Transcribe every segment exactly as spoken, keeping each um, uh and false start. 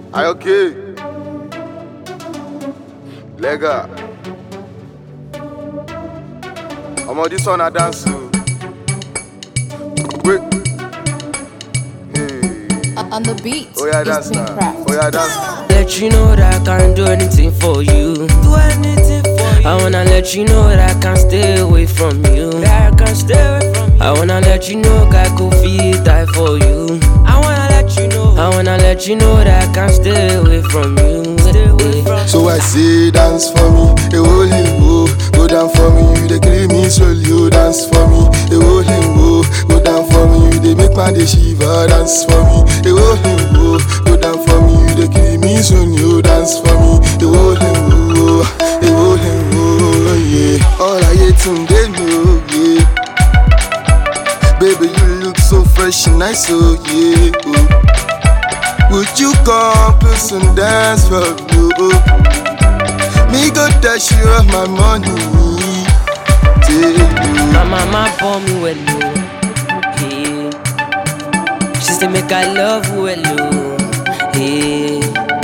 Are you okay? Lega. Omo, this one I dance to. Wait. Hey. On the beat. Oh yeah, is dance Pink now. Craft. Oh yeah, dance now. Let you know that I can do anything for you. Do anything for you. I wanna let you know that I can't stay away from you. That I can't stay away from you. I wanna let you know that I could feel die for you. I wanna let you know. I wanna let you know that I can't stay away from you. Stay away from So I say dance for me, a holy wo. Go down for me, you dey kill me slowly. You dance for me, a holy wo. Go down for me, you dey make my day shiver. Dance for me, a holy wo. Go down for me, you dey kill me soon. You dance for me, a holy wo, a holy wo, yeah. All I hate today, no, yeah. Baby, you look so fresh and nice, oh yeah. Oh. Would you come close and dance for you? Me go dash you off my money. Take you. my mama born me well, oh. Hey. She say make I love you well, oh. Hey.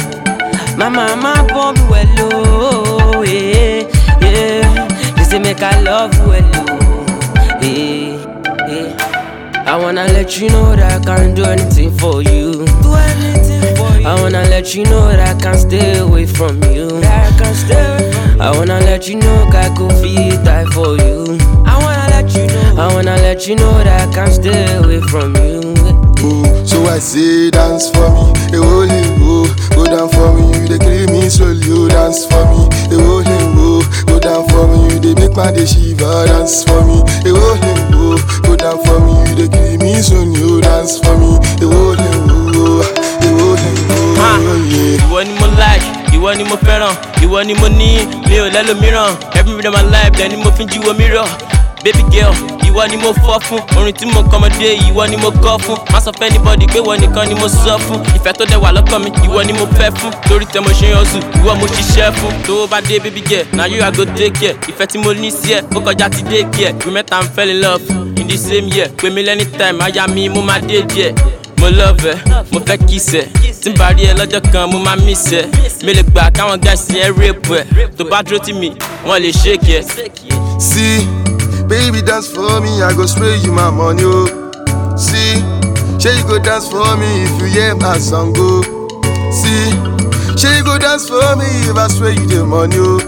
My mama born me well, oh. Hey. Yeah. She say make I love you well, oh. Hey. Hey. I wanna let you know that I can't do anything for you. Do anything for you. I wanna let you know that I can't stay away from you. That I can't stay away from you. I wanna let you know that I could feel die for you. I wanna let you know. I wanna let you know that I can't stay away from you. Oh, so I say dance for me, a holy wo. Go down for me, you dey kill me slowly. You dance for me, a holy wo. Go down for me, you dey make my day shiver. Dance for me, a holy wo. Go down for me, you dey kill me soon. You dance for me, a holy wo, a holy wo, yeah. Ìwọ ni mo like, ìwọ ni mo fẹ́ràn, ìwọ ni mo ní, mi ò lẹ́lòmíràn. Every day of my life, then ni mo fi ń jíwọ́ mirror. Baby girl, ìwọ ni mo fọ́ fún, orin tí mo kọ́mọdé, ìwọ ni mo kọ́ fún. Má sọ fẹ́ anybody pé ìwọ nìkan ni mo sọ fún. Ìfẹ́ tó dẹ̀ wà lọ́kàn mi, ìwọ ni mo fẹ́ fún. Lórí tẹ mo ṣe ń hustle, ìwọ mo ṣiṣẹ́ fún. Tó bá dé baby girl, na you I go take care. Ìfẹ́ tí mo ní sí ẹ, ó kọjá ti dé care. We met and fell in love in the same year. Pè mí anytime, aya mi mo máa dé díẹ̀. Mo love ẹ, mo fẹ́ kiss ẹ. Tí n bá rí ẹ lọ́jọ́ kan, mo máa miss ẹ. Mi lè gbà káwọn guys ẹ rape ẹ. Tó bá dúró tì mí, wọ́n lè shake ẹ. See, baby dance for me, I go spray you my money, oh. See, shey you go dance for me if you hear my song, go. See, shey you go dance for me if I spray you the money, oh.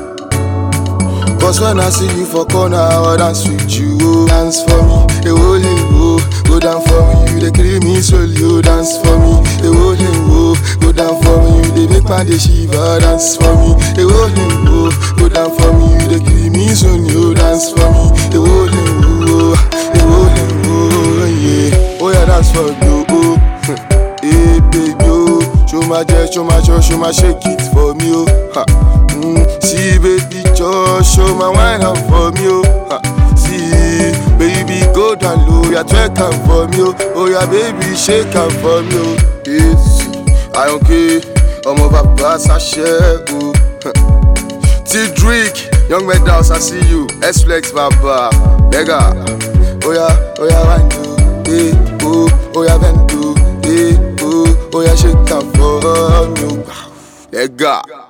Cause when I see you for corner, I dance with you, oh. Dance for me, a holy wo. Go down for me, you dey kill me slowly, you dance for me, a holy wo. Go down for me, you dey make my day shiver. Dance for me, a holy wo. Go down for me, you dey kill me soon, you dance for me, a holy wo, a holy wo, yeah. Oh yeah, dance for you, oh. Hey baby, oh. Show my jet, show my show, show my shake it for me, oh. Ha. Mm. See baby, just show my wine up for me, oh. Ha. See, baby, go down low, yeah, twerk am for me, oh. Oh yeah, baby, shake am for me, oh. Yes, I don't care, I'm over pass, I share, oh. T-Drake, Young Medals, I see you. S-Flex, Baba, Lega. Oh yeah, oh yeah, wine do, eh, oh, oh yeah, bend do, eh, oh, oh yeah, shake am for me, oh. Lega.